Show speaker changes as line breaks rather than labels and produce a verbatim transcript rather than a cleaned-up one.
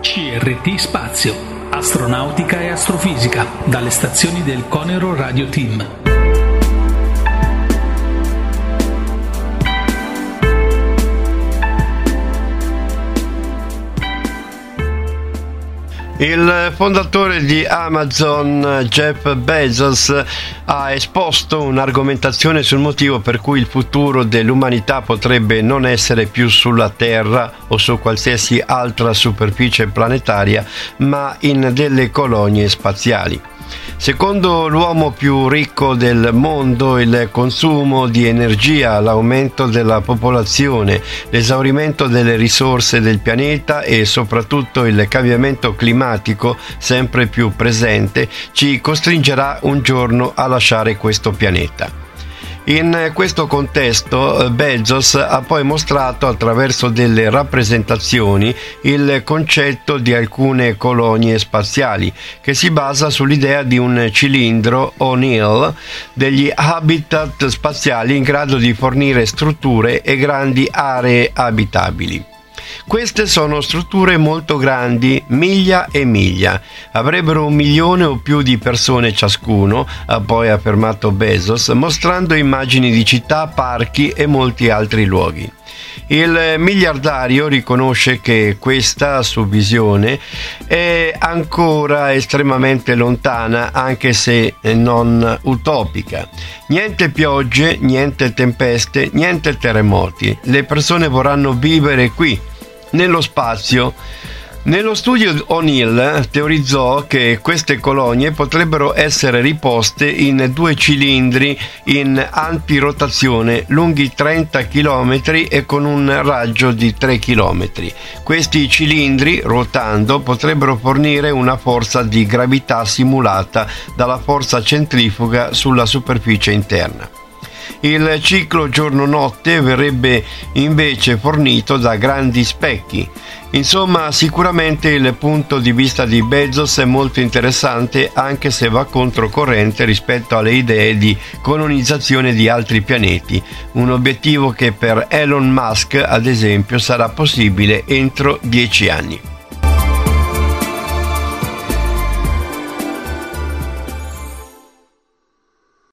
C R T Spazio, astronautica e astrofisica, dalle stazioni del Conero Radio Team.
Il fondatore di Amazon, Jeff Bezos, ha esposto un'argomentazione sul motivo per cui il futuro dell'umanità potrebbe non essere più sulla Terra o su qualsiasi altra superficie planetaria, ma in delle colonie spaziali. Secondo l'uomo più ricco del mondo, il consumo di energia, l'aumento della popolazione, l'esaurimento delle risorse del pianeta e soprattutto il cambiamento climatico sempre più presente ci costringerà un giorno a lasciare questo pianeta. In questo contesto Bezos ha poi mostrato attraverso delle rappresentazioni il concetto di alcune colonie spaziali, che si basa sull'idea di un cilindro O'Neill, degli habitat spaziali in grado di fornire strutture e grandi aree abitabili. Queste sono strutture molto grandi, miglia e miglia. Avrebbero un milione o più di persone ciascuno, ha poi affermato Bezos, mostrando immagini di città, parchi e molti altri luoghi. Il miliardario riconosce che questa sua visione è ancora estremamente lontana, anche se non utopica. Niente piogge, niente tempeste, niente terremoti. Le persone vorranno vivere qui, nello spazio. Nello studio O'Neill teorizzò che queste colonie potrebbero essere riposte in due cilindri in antirotazione lunghi trenta chilometri e con un raggio di tre chilometri. Questi cilindri, ruotando, potrebbero fornire una forza di gravità simulata dalla forza centrifuga sulla superficie interna. Il ciclo giorno-notte verrebbe invece fornito da grandi specchi. Insomma, sicuramente il punto di vista di Bezos è molto interessante, anche se va controcorrente rispetto alle idee di colonizzazione di altri pianeti, un obiettivo che per Elon Musk, ad esempio, sarà possibile entro dieci anni.